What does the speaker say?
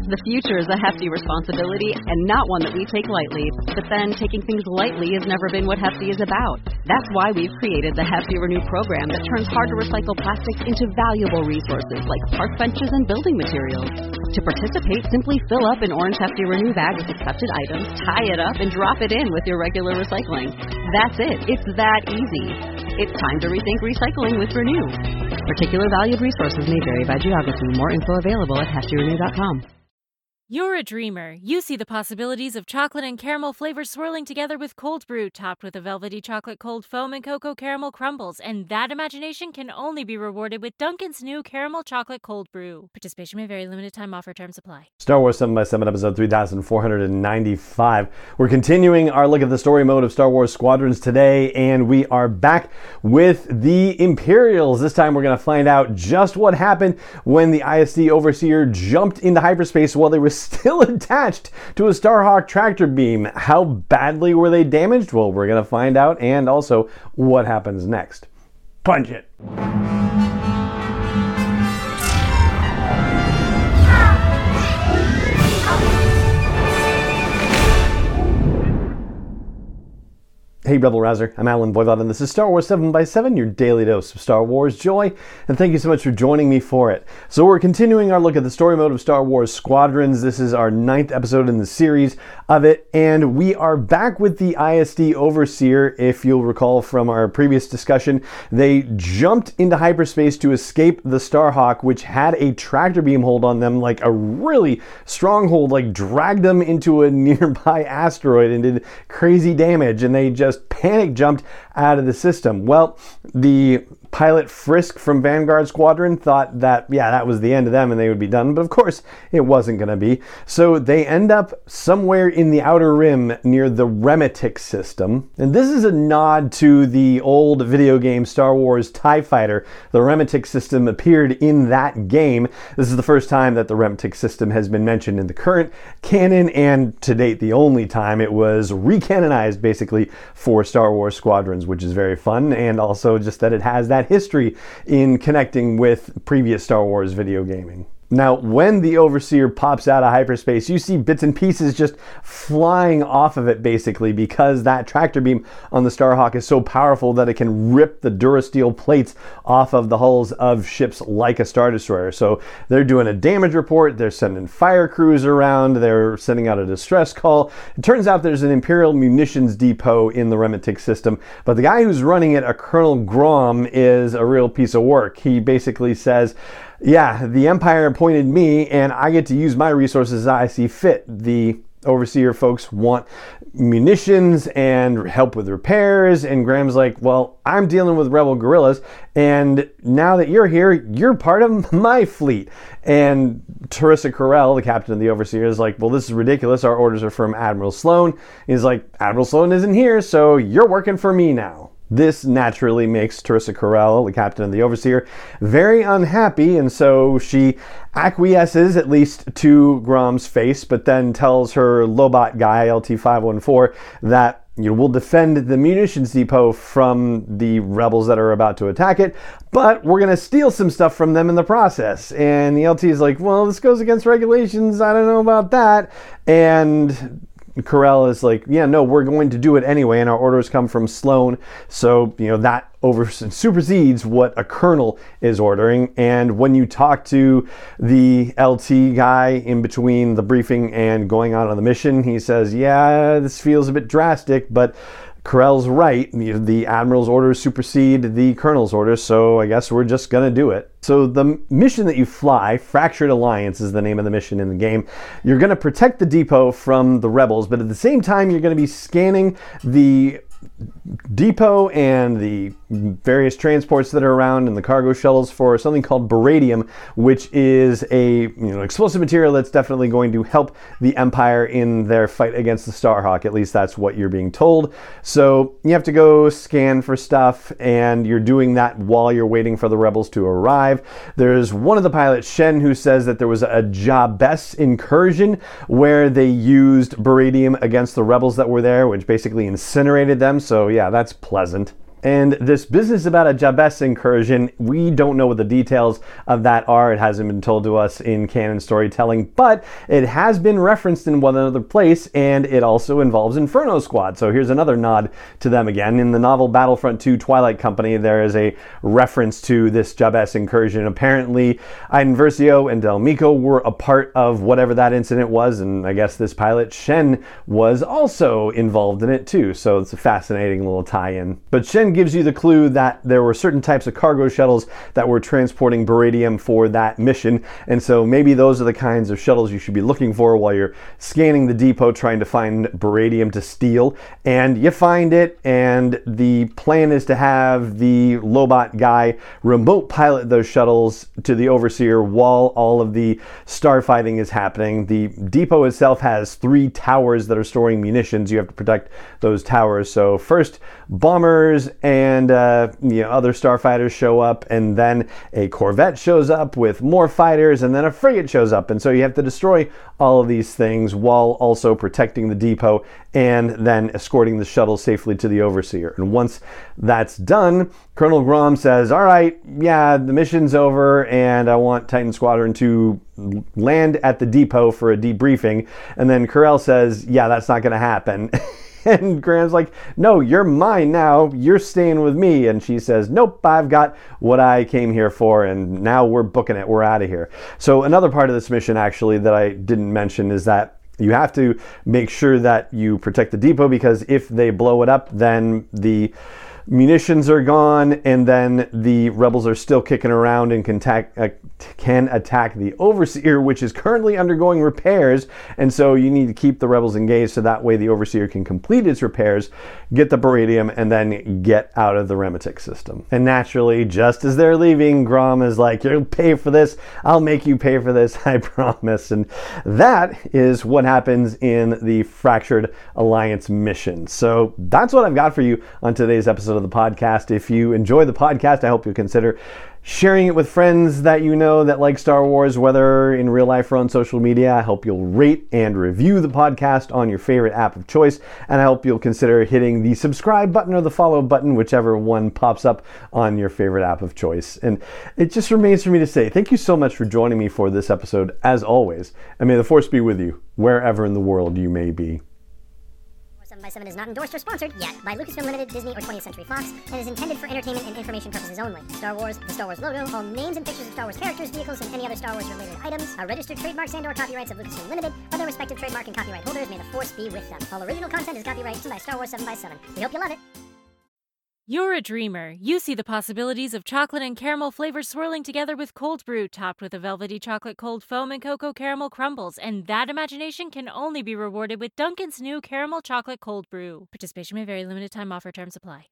The future is a hefty responsibility and not one that we take lightly. But then, taking things lightly has never been what Hefty is about. That's why we've created the Hefty Renew program that turns hard-to-recycle plastics into valuable resources like park benches and building materials. To participate, simply fill up an orange Hefty Renew bag with accepted items, tie it up, and drop it in with your regular recycling. That's it. It's that easy. It's time to rethink recycling with Renew. Particular valued resources may vary by geography. More info available at heftyrenew.com. You're a dreamer. You see the possibilities of chocolate and caramel flavors swirling together with cold brew, topped with a velvety chocolate cold foam and cocoa caramel crumbles. And that imagination can only be rewarded with Dunkin's new caramel chocolate cold brew. Participation may vary. Limited time offer. Terms apply. Star Wars 7x7 episode 3495. We're continuing our look at the story mode of Star Wars Squadrons today, and we are back with the Imperials. This time we're going to find out just what happened when the ISD Overseer jumped into hyperspace while they were still attached to a Starhawk tractor beam. How badly were they damaged? Well, we're going to find out, and also what happens next. Punch it! Hey Rebel Rouser, I'm Alan Voivod, and this is Star Wars 7x7, your daily dose of Star Wars joy, and thank you so much for joining me for it. So we're continuing our look at the story mode of Star Wars Squadrons. This is our 9th episode in the series of it, and we are back with the ISD Overseer. If you'll recall from our previous discussion, they jumped into hyperspace to escape the Starhawk, which had a tractor beam hold on them, like a really strong hold, like dragged them into a nearby asteroid and did crazy damage, and they just panic jumped out of the system. Well, the pilot Frisk from Vanguard Squadron thought that, that was the end of them and they would be done, but of course it wasn't going to be. So they end up somewhere in the Outer Rim near the Remetic system. And this is a nod to the old video game Star Wars TIE Fighter. The Remetic system appeared in that game. This is the first time that the Remetic system has been mentioned in the current canon, and to date the only time it was recanonized basically for Star Wars Squadrons, which is very fun, and also just that it has that history in connecting with previous Star Wars video gaming. Now, when the Overseer pops out of hyperspace, you see bits and pieces just flying off of it, basically, because that tractor beam on the Starhawk is so powerful that it can rip the Durasteel plates off of the hulls of ships like a Star Destroyer. So they're doing a damage report, they're sending fire crews around, they're sending out a distress call. It turns out there's an Imperial munitions depot in the Remetic system, but the guy who's running it, a Colonel Grom, is a real piece of work. He basically says, yeah, the Empire appointed me and I get to use my resources as I see fit. The Overseer folks want munitions and help with repairs, and Graham's like, well, I'm dealing with rebel guerrillas, and now that you're here, you're part of my fleet. And Teresa Corell, the captain of the Overseer, is like, well, this is ridiculous. Our orders are from Admiral Sloan. He's like, Admiral Sloan isn't here, so you're working for me now. This naturally makes Teresa Corell, the captain of the Overseer, very unhappy, and so she acquiesces, at least to Grom's face, but then tells her Lobot guy, LT-514, that we'll defend the munitions depot from the rebels that are about to attack it, but we're going to steal some stuff from them in the process. And the LT is like, well, this goes against regulations, I don't know about that. And Corell is like, yeah, no, we're going to do it anyway, and our orders come from Sloan, so that supersedes what a colonel is ordering. And when you talk to the LT guy in between the briefing and going out on the mission, he says, yeah, this feels a bit drastic, but Corell's right. The Admiral's orders supersede the Colonel's orders, so I guess we're just gonna do it. So the mission that you fly, Fractured Alliance is the name of the mission in the game. You're gonna protect the depot from the rebels, but at the same time you're gonna be scanning the depot and the various transports that are around and the cargo shuttles for something called Baradium, which is a explosive material that's definitely going to help the Empire in their fight against the Starhawk. At least that's what you're being told. So you have to go scan for stuff, and you're doing that while you're waiting for the rebels to arrive. There's one of the pilots, Shen, who says that there was a Jabess incursion where they used Baradium against the rebels that were there, which basically incinerated them. So yeah, that's pleasant. And this business about a Jabez incursion, we don't know what the details of that are. It hasn't been told to us in canon storytelling, but it has been referenced in one other place, and it also involves Inferno Squad. So here's another nod to them again. In the novel Battlefront 2 Twilight Company, there is a reference to this Jabez incursion. Apparently, Iden Versio and Del Meeko were a part of whatever that incident was, and I guess this pilot, Shen, was also involved in it too. So it's a fascinating little tie-in. But Shen gives you the clue that there were certain types of cargo shuttles that were transporting Beradium for that mission, and so maybe those are the kinds of shuttles you should be looking for while you're scanning the depot trying to find Beradium to steal. And you find it, and the plan is to have the Lobot guy remote pilot those shuttles to the Overseer while all of the starfighting is happening. The depot itself has 3 towers that are storing munitions. You have to protect those towers. So first, bombers and other starfighters show up, and then a corvette shows up with more fighters, and then a frigate shows up, and so you have to destroy all of these things while also protecting the depot and then escorting the shuttle safely to the Overseer. And once that's done, Colonel Grom says, all right, yeah, the mission's over, and I want Titan Squadron to land at the depot for a debriefing. And then Corell says, yeah, that's not going to happen. And Graham's like, no, you're mine now. You're staying with me. And she says, nope, I've got what I came here for, and now we're booking it. We're out of here. So another part of this mission, actually, that I didn't mention is that you have to make sure that you protect the depot, because if they blow it up, then the munitions are gone, and then the rebels are still kicking around and can attack the Overseer, which is currently undergoing repairs. And so you need to keep the rebels engaged so that way the Overseer can complete its repairs, get the Beradium, and then get out of the Remetic system. And naturally, just as they're leaving, Grom is like, you'll pay for this. I'll make you pay for this, I promise. And that is what happens in the Fractured Alliance mission. So that's what I've got for you on today's episode of the podcast. If you enjoy the podcast, I hope you'll consider sharing it with friends that you know that like Star Wars, whether in real life or on social media. I hope you'll rate and review the podcast on your favorite app of choice, and I hope you'll consider hitting the subscribe button or the follow button, whichever one pops up on your favorite app of choice. And it just remains for me to say thank you so much for joining me for this episode, as always, and may the Force be with you wherever in the world you may be. 7x7 is not endorsed or sponsored yet by Lucasfilm Limited, Disney, or 20th Century Fox, and is intended for entertainment and information purposes only. Star Wars, the Star Wars logo, all names and pictures of Star Wars characters, vehicles, and any other Star Wars related items are registered trademarks and/or copyrights of Lucasfilm Limited, or their respective trademark and copyright holders. May the Force be with them. All original content is copyright by Star Wars 7x7. We hope you love it. You're a dreamer. You see the possibilities of chocolate and caramel flavors swirling together with cold brew, topped with a velvety chocolate cold foam and cocoa caramel crumbles, and that imagination can only be rewarded with Dunkin's new caramel chocolate cold brew. Participation may vary. Limited time offer. Terms apply.